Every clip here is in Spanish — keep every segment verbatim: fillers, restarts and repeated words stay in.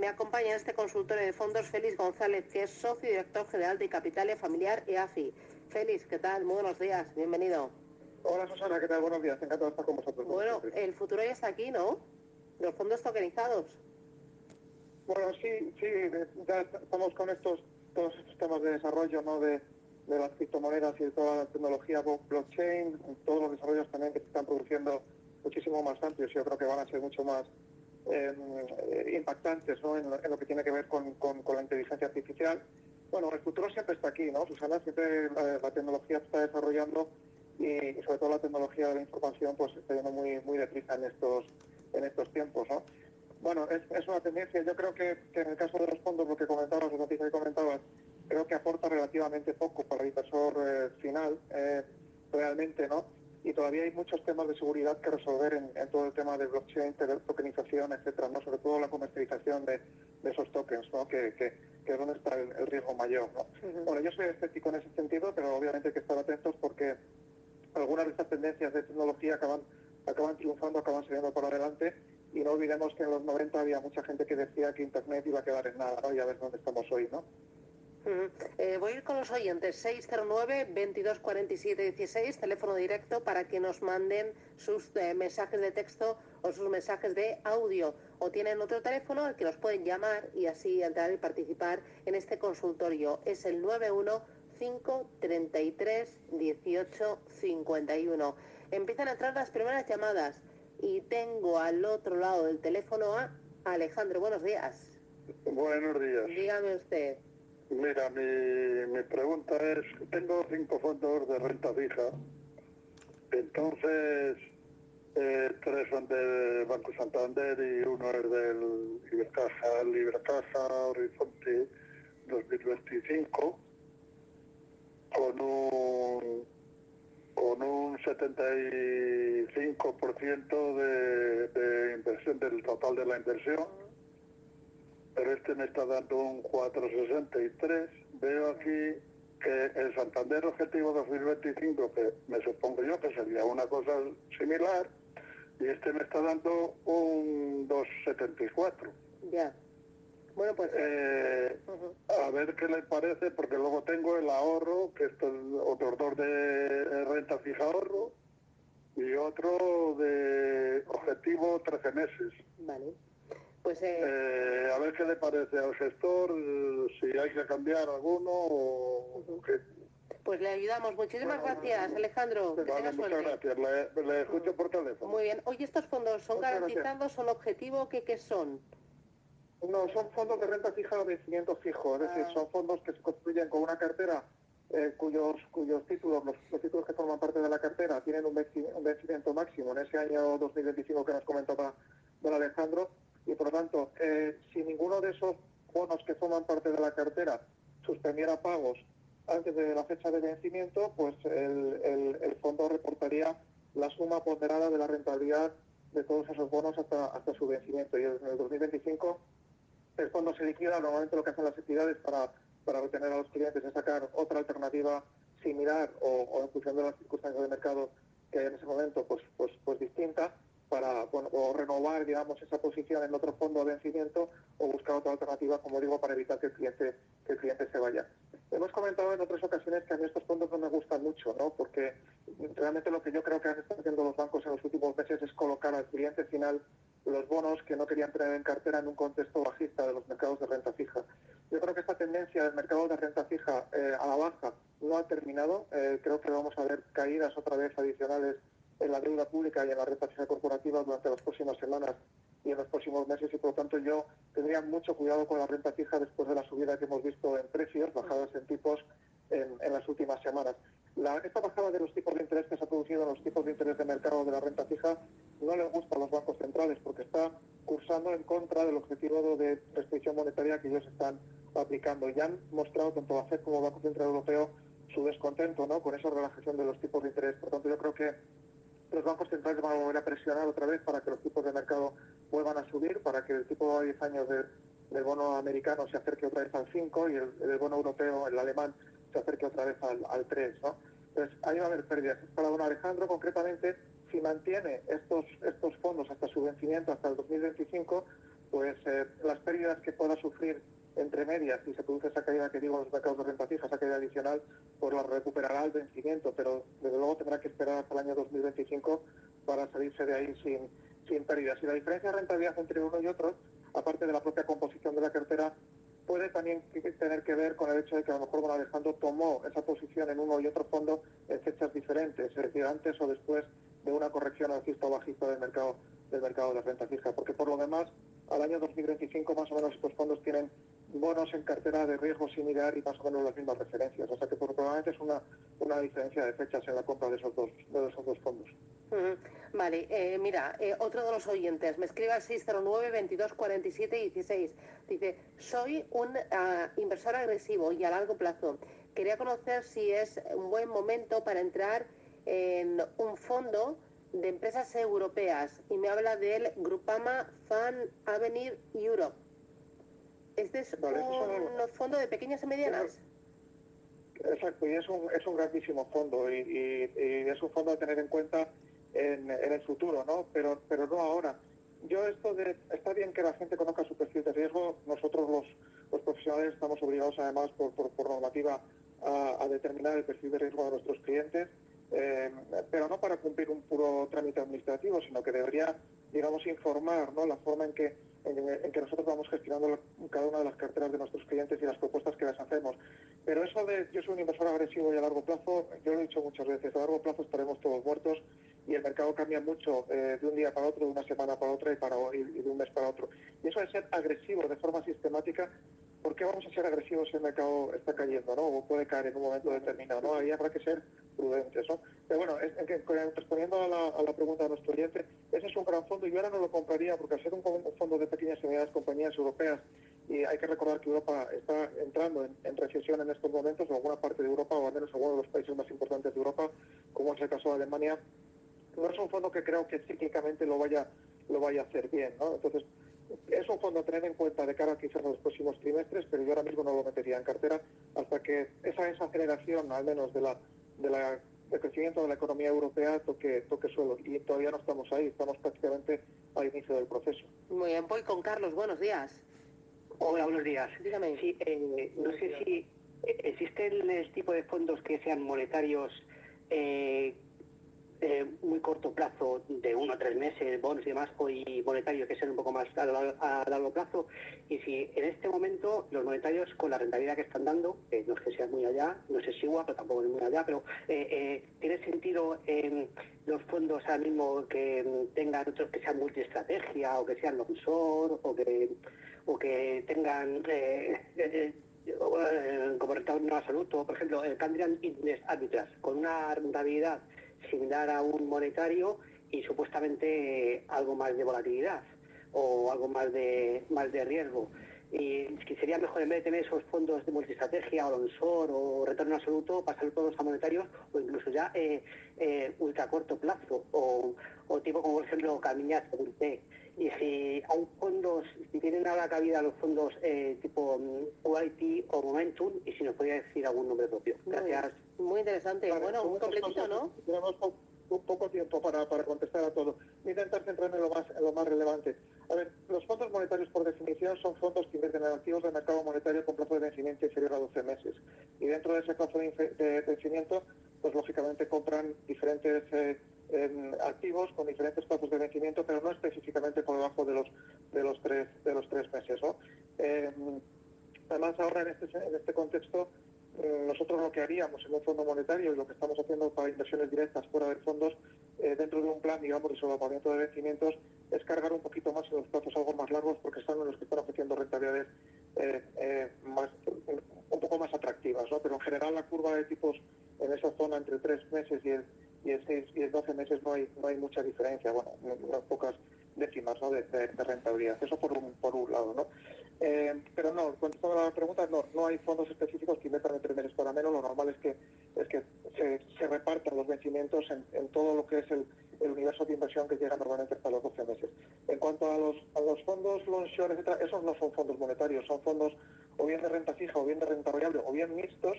Me acompaña en este consultorio de fondos Félix González, que es socio y director general de Capitalia Familiar E A F I. Félix, ¿qué tal? Muy buenos días, bienvenido. Hola Susana, ¿qué tal? Buenos días, encantado de estar con vosotros. Bueno, el futuro ya está aquí, ¿no? Los fondos tokenizados. Bueno, sí, sí, ya estamos con estos todos estos temas de desarrollo, ¿no? De, de las criptomonedas y de toda la tecnología blockchain, todos los desarrollos también que se están produciendo muchísimo más amplios. Yo creo que van a ser mucho más eh, impactantes, ¿no? En lo, en lo que tiene que ver con, con, con la inteligencia artificial. Bueno, el futuro siempre está aquí, ¿no, Susana? Siempre la, la tecnología se está desarrollando y, y sobre todo la tecnología de la información pues está yendo muy, muy deprisa en estos, en estos tiempos, ¿no? Bueno, es, es una tendencia. Yo creo que, que en el caso de los fondos, lo que comentabas, la noticia que comentabas, creo que aporta relativamente poco para el inversor eh, final, eh, realmente, ¿no? Y todavía hay muchos temas de seguridad que resolver en, en todo el tema de blockchain, de tokenización, etcétera, ¿no? Sobre todo la comercialización de, de esos tokens, ¿no? Que, que, que es donde está el, el riesgo mayor, ¿no? Uh-huh. Bueno, yo soy escéptico en ese sentido, pero obviamente hay que estar atentos porque algunas de estas tendencias de tecnología acaban, acaban triunfando, acaban saliendo por adelante. Y no olvidemos que en los noventa había mucha gente que decía que Internet iba a quedar en nada, ¿no? Y a ver dónde estamos hoy, ¿no? Uh-huh. eh, voy a ir con los oyentes. seis cero nueve, veintidós cuarenta y siete dieciséis, teléfono directo para que nos manden sus eh, mensajes de texto o sus mensajes de audio. O tienen otro teléfono al que nos pueden llamar y así entrar y participar en este consultorio. Es el nueve uno cinco treinta y tres dieciocho cincuenta y uno. Empiezan a entrar las primeras llamadas. Y tengo al otro lado del teléfono a Alejandro. Buenos días. Buenos días. Dígame usted. Mira, mi, mi pregunta es, tengo cinco fondos de renta fija, entonces eh, tres son del Banco Santander y uno es del Ibercaja, el Ibercaja Horizonte dos mil veinticinco, con un con un setenta y cinco por ciento de, de inversión del total de la inversión, pero este me está dando un cuatro coma sesenta y tres. Veo aquí que el Santander Objetivo dos mil veinticinco, que me supongo yo que sería una cosa similar, y este me está dando un dos coma setenta y cuatro. Ya. Bueno, pues... Eh, uh-huh. A ver qué le parece, porque luego tengo el ahorro, que esto es otros dos de renta fija ahorro, y otro de objetivo trece meses. Vale. Pues eh... Eh, a ver qué le parece al gestor, si hay que cambiar alguno o uh-huh. qué. Pues le ayudamos. Muchísimas bueno, gracias, Alejandro. Que vale, tenga muchas suerte. gracias. Le, le escucho uh-huh. por teléfono. Muy bien. Oye, ¿estos fondos son muchas garantizados? Gracias. ¿Son objetivo? ¿Qué, qué son? No, son fondos de renta fija o vencimiento fijo. Es ah. decir, son fondos que se construyen con una cartera eh, cuyos cuyos títulos, los, los títulos que forman parte de la cartera, tienen un, venci, un vencimiento máximo en ese año dos mil veinticinco que nos comentaba don Alejandro. Y por lo tanto, eh, si ninguno de esos bonos que forman parte de la cartera suspendiera pagos antes de la fecha de vencimiento, pues el, el, el fondo reportaría la suma ponderada de la rentabilidad de todos esos bonos hasta, hasta su vencimiento. Y en el dos mil veinticinco el fondo se liquida. Normalmente lo que hacen las entidades para, para retener a los clientes es sacar otra alternativa similar o, o en función de las circunstancias de mercado que hay en ese momento, pues, pues, pues distinta, para bueno, o renovar, digamos, esa posición en otro fondo de vencimiento o buscar otra alternativa, como digo, para evitar que el cliente, que el cliente se vaya. Hemos comentado en otras ocasiones que a mí estos fondos no me gustan mucho, ¿no? Porque realmente lo que yo creo que han estado haciendo los bancos en los últimos meses es colocar al cliente final los bonos que no querían tener en cartera en un contexto bajista de los mercados de renta fija. Yo creo que esta tendencia del mercado de renta fija eh, a la baja no ha terminado. Eh, creo que vamos a ver caídas otra vez adicionales en la deuda pública y en la renta fija corporativa durante las próximas semanas y en los próximos meses, y por lo tanto yo tendría mucho cuidado con la renta fija después de la subida que hemos visto en precios, bajadas en tipos en, en las últimas semanas. La, esta bajada de los tipos de interés que se ha producido en los tipos de interés de mercado de la renta fija no le gusta a los bancos centrales porque está cursando en contra del objetivo de restricción monetaria que ellos están aplicando. Ya han mostrado tanto la Fed como el Banco Central Europeo su descontento, ¿no?, con esa relajación de los tipos de interés. Por tanto, yo creo que los bancos centrales van a volver a presionar otra vez para que los tipos de mercado vuelvan a subir, para que el tipo a diez años del, del bono americano se acerque otra vez al cinco y el, el bono europeo, el alemán, se acerque otra vez al, al tres, ¿no? Entonces, ahí va a haber pérdidas. Para don Alejandro, concretamente, si mantiene estos, estos fondos hasta su vencimiento, hasta el dos mil veinticinco, pues eh, las pérdidas que pueda sufrir entre medias, si se produce esa caída que digo en los mercados de renta fija, esa caída adicional, pues la recuperará al vencimiento, pero desde luego tendrá que esperar hasta el año dos mil veinticinco para salirse de ahí sin, sin pérdidas. Y la diferencia de rentabilidad entre uno y otro, aparte de la propia composición de la cartera, puede también tener que ver con el hecho de que a lo mejor don Alejandro tomó esa posición en uno y otro fondo en fechas diferentes, es decir, antes o después de una corrección alcista o bajista del mercado, del mercado de renta fija, porque por lo demás, al año dos mil veinticinco más o menos estos fondos tienen bonos en cartera de riesgo similar y más o menos las mismas referencias, o sea que probablemente es una, una diferencia de fechas en la compra de esos dos, de esos dos fondos. Uh-huh. Vale, eh, mira, eh, otro de los oyentes me escribe al seis cero nueve, veintidós cuarenta y siete dieciséis. Dice, soy un uh, inversor agresivo y a largo plazo. Quería conocer si es un buen momento para entrar en un fondo de empresas europeas y me habla del Grupama Fund Avenir Europe. ¿Este es vale, un fondo de pequeñas y medianas? Exacto, y es un, es un grandísimo fondo y, y, y es un fondo a tener en cuenta en, en el futuro, ¿no? Pero, pero no ahora. Yo esto de, está bien que la gente conozca su perfil de riesgo, nosotros los, los profesionales estamos obligados además por, por, por normativa a, a determinar el perfil de riesgo de nuestros clientes, eh, pero no para cumplir un puro trámite administrativo, sino que debería, digamos, informar, ¿no?, la forma en que, en, en que nosotros vamos gestionando la, cada una de las carteras de nuestros clientes y las propuestas que les hacemos. Pero eso de yo soy un inversor agresivo y a largo plazo, yo lo he dicho muchas veces, a largo plazo estaremos todos muertos y el mercado cambia mucho eh, de un día para otro, de una semana para otra y, para, y, y de un mes para otro. Y eso de ser agresivo de forma sistemática, ¿por qué vamos a ser agresivos si el mercado está cayendo, ¿no? O puede caer en un momento determinado, ¿no? Ahí habrá que ser prudentes, ¿no? Pero bueno, es, es que, respondiendo a la, a la pregunta de nuestro oyente, ese es un gran fondo y yo ahora no lo compraría porque al ser un, un fondo de pequeñas y medianas compañías europeas, y hay que recordar que Europa está entrando en, en recesión en estos momentos, o alguna parte de Europa, o al menos algunos de los países más importantes de Europa, como es el caso de Alemania, no es un fondo que creo que cíclicamente lo vaya, lo vaya a hacer bien, ¿no? Entonces, es un fondo a tener en cuenta de cara quizás a los próximos trimestres, pero yo ahora mismo no lo metería en cartera hasta que esa desaceleración, al menos de la, de la de crecimiento de la economía europea, toque, toque suelo. Y todavía no estamos ahí, estamos prácticamente al inicio del proceso. Muy bien, voy con Carlos, buenos días. Hola, buenos días. Dígame. Sí, eh, no sé si existen el tipo de fondos que sean monetarios eh, eh, muy corto plazo, de uno a tres meses, bonos y demás, o y monetarios que sean un poco más a, a, a largo plazo. Y si en este momento los monetarios, con la rentabilidad que están dando, eh, no es que sea muy allá, no sé si igual, pero tampoco es muy allá, pero eh, eh, ¿tiene sentido eh, los fondos ahora mismo que tengan otros que sean multiestrategia o que sean long-short o que o que tengan eh, eh, eh, como retorno absoluto, por ejemplo, el Canadian Index Arbitrage, con una rentabilidad similar a un monetario y supuestamente eh, algo más de volatilidad o algo más de más de riesgo? Y que sería mejor, en vez de tener esos fondos de multiestrategia o long-short o retorno absoluto, pasar todos a monetarios o incluso ya eh, eh, ultra corto plazo o, o tipo como por ejemplo Camiñat Seguridad. Y si hay fondos, si tienen ahora cabida los fondos eh, tipo Q I T o Momentum, y si nos podría decir algún nombre propio. Gracias. Muy, muy interesante. Vale, bueno, muy completito, ¿no? Tenemos po un poco tiempo para, para contestar a todo. Voy a intentar centrarme en lo, más, en lo más relevante. A ver, los fondos monetarios, por definición, son fondos que invierten en activos del mercado monetario con plazo de vencimiento inferior a doce meses. Y dentro de ese plazo de, de vencimiento, pues lógicamente compran diferentes eh, eh, activos con diferentes plazos de vencimiento, pero no específicamente por debajo de los, de los, tres, de los tres meses, ¿no? Eh, además, ahora en este, en este contexto, nosotros lo que haríamos en un fondo monetario y lo que estamos haciendo para inversiones directas fuera de fondos, eh, dentro de un plan, digamos, de solapamiento de vencimientos, es cargar un poquito más en los plazos algo más largos porque son los que están ofreciendo rentabilidades eh, eh, más, un poco más atractivas, ¿no? Pero en general la curva de tipos en esa zona entre tres meses y el, y el seis y el doce meses no hay, no hay mucha diferencia, bueno, unas pocas décimas, ¿no?, de, de, de rentabilidad. Eso por un, por un lado, ¿no? Eh, pero no, contestando a la pregunta, no, no hay fondos específicos que inviertan de tres meses para menos. Lo normal es que es que se, se repartan los vencimientos en, en todo lo que es el, el universo de inversión que llega normalmente hasta los doce meses. En cuanto a los, a los fondos long-short, etcétera, esos no son fondos monetarios, son fondos o bien de renta fija, o bien de renta variable, o bien mixtos,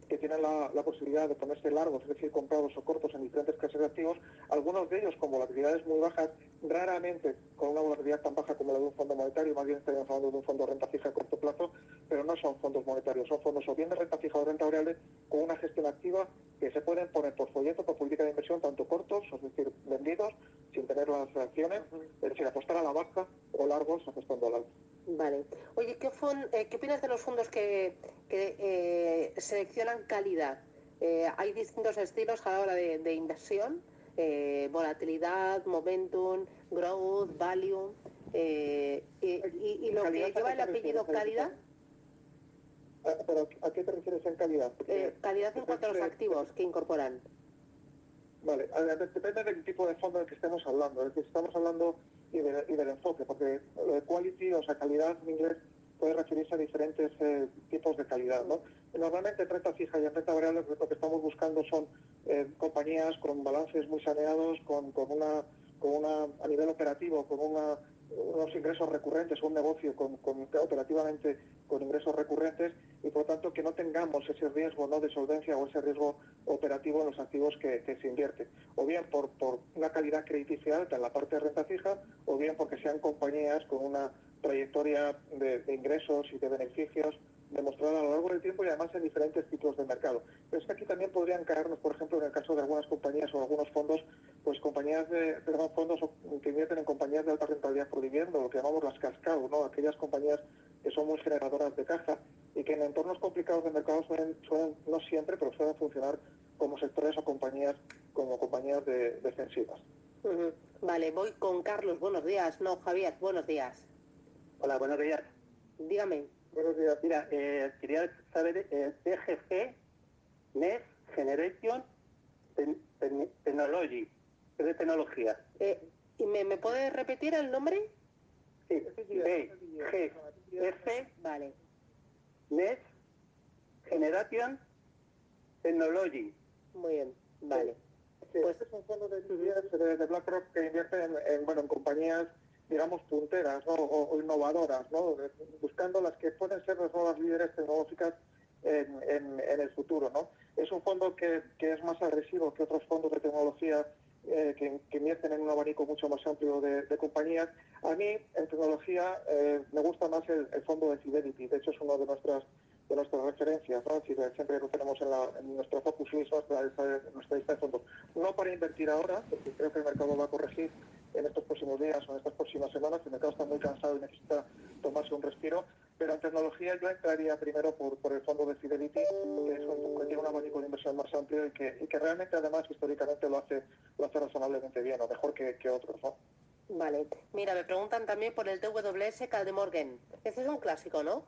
que tienen la, la posibilidad de ponerse largos, es decir, comprados o cortos en diferentes clases de activos, algunos de ellos con volatilidades muy bajas, raramente con una volatilidad tan baja como la de un fondo monetario, más bien estaríamos hablando de un fondo de renta fija a corto plazo, pero no son fondos monetarios, son fondos o bien de renta fija o de renta variable con una gestión activa que se pueden poner por folleto, por política de inversión, tanto cortos, es decir, vendidos, sin tener las acciones, es decir, apostar a la baja, o largos apostando al alza. Vale. Oye, ¿qué, fon, eh, ¿qué opinas de los fondos que, que eh, seleccionan calidad? Eh, hay distintos estilos a la hora de, de inversión, eh, volatilidad, momentum, growth, value, eh, y, y, y lo que lleva el apellido calidad. ¿Pero a qué te refieres en calidad? Eh, calidad en cuanto a los activos que incorporan. Vale, a ver, depende del tipo de fondo del que estemos hablando. Es decir, estamos hablando y, de, y del enfoque, porque eh, quality, o sea, calidad en inglés, puede referirse a diferentes eh, tipos de calidad, ¿no? Normalmente en renta fija y en renta variable lo que estamos buscando son eh, compañías con balances muy saneados, con, con, una, con una, a nivel operativo, con una, unos ingresos recurrentes, un negocio con, con, operativamente con ingresos recurrentes, y por lo tanto que no tengamos ese riesgo, no de solvencia o ese riesgo operativo en los activos que, que se invierten, o bien por, por una calidad crediticia alta en la parte de renta fija, o bien porque sean compañías con una trayectoria de, de ingresos y de beneficios demostrada a lo largo del tiempo y además en diferentes ciclos de mercado. Pero es que aquí también podrían caernos, por ejemplo, en el caso de algunas compañías o algunos fondos, pues compañías de, perdón, fondos que invierten en compañías de alta rentabilidad por dividendo, lo que llamamos las cascado, ¿no? Aquellas compañías que son muy generadoras de caja y que en entornos complicados de mercado suelen, suelen no siempre, pero suelen funcionar como sectores o compañías, como compañías de, defensivas. Uh-huh. Vale, voy con Carlos, buenos días. No, Javier, buenos días. Hola, buenos días. Dígame. Buenos días. Mira, eh, quería saber, eh, T G G, Next Generation Ten, Ten, Technology, es de tecnología. Eh, ¿Y me, me puedes repetir el nombre? Sí, B, G, F, vale. Next Generation Technology. Muy bien, vale. Sí, Pues este es un fondo de liquidez de, de BlackRock que invierte en, en, bueno, en compañías, digamos, punteras, ¿no? o, o innovadoras, ¿no? Buscando las que pueden ser las nuevas líderes tecnológicas en, en, en el futuro, ¿no? Es un fondo que, que es más agresivo que otros fondos de tecnología eh, que, que invierten en un abanico mucho más amplio de, de compañías. A mí, en tecnología, eh, me gusta más el, el fondo de Fidelity. De hecho, es uno de nuestras de nuestras referencias, ¿no? Si siempre lo tenemos en, la, en nuestro focus list, nuestra, nuestra lista de fondos. No para invertir ahora, porque creo que el mercado va a corregir en estos próximos días o en estas próximas semanas. El mercado está muy cansado y necesita tomarse un respiro, pero en tecnología yo entraría primero por, por el fondo de Fidelity, que, es un, que tiene un abanico de inversión más amplio y que, y que realmente además históricamente lo hace, lo hace razonablemente bien, o mejor que, que otros, ¿no? Vale. Mira, me preguntan también por el T W S Kaldemorgen. Ese es un clásico, ¿no?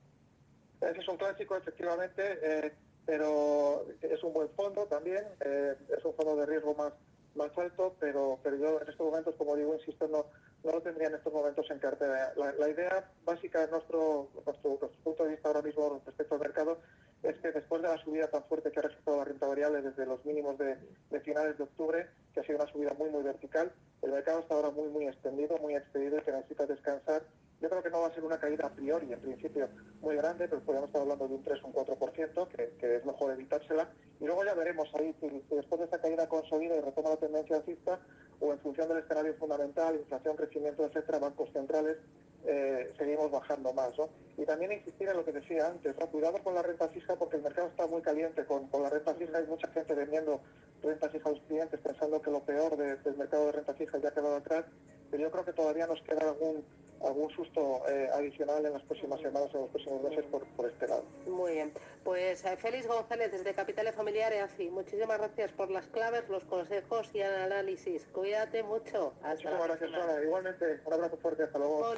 Ese es un clásico, efectivamente, eh, pero es un buen fondo también, eh, es un fondo de riesgo más, más alto, pero, pero yo en estos momentos, como digo, insisto, no, no lo tendría en estos momentos en cartera. La, la idea básica de nuestro, nuestro, nuestro punto de vista ahora mismo respecto al mercado es que después de la subida tan fuerte que ha resultado la renta variable desde los mínimos de, de finales de octubre, que ha sido una subida muy, muy vertical, el mercado está ahora muy, muy extendido, muy expedido y que necesita descansar. Yo creo que no va a ser una caída a priori, en principio, muy grande, pero podríamos estar hablando de un tres o un cuatro por ciento, que, que es mejor evitársela. Y luego ya veremos ahí si, si después de esta caída consolida y retoma la tendencia alcista, o en función del escenario fundamental, inflación, crecimiento, etcétera, bancos centrales, eh, seguimos bajando más, ¿no? Y también insistir en lo que decía antes, ¿no? Cuidado con la renta fija porque el mercado está muy caliente con, con la renta fija. Hay mucha gente vendiendo renta fija a los clientes pensando que lo peor de, del mercado de renta fija ya ha quedado atrás, pero yo creo que todavía nos queda algún algún susto eh, adicional en las próximas semanas, en los próximos meses por, por este lado. Muy bien. Pues eh, Félix González, desde Capitales Familiar E A C I. Muchísimas gracias por las claves, los consejos y el análisis. Cuídate mucho. Hasta Muchísimas la gracias, próxima. Ana. Igualmente, un abrazo fuerte. Hasta luego.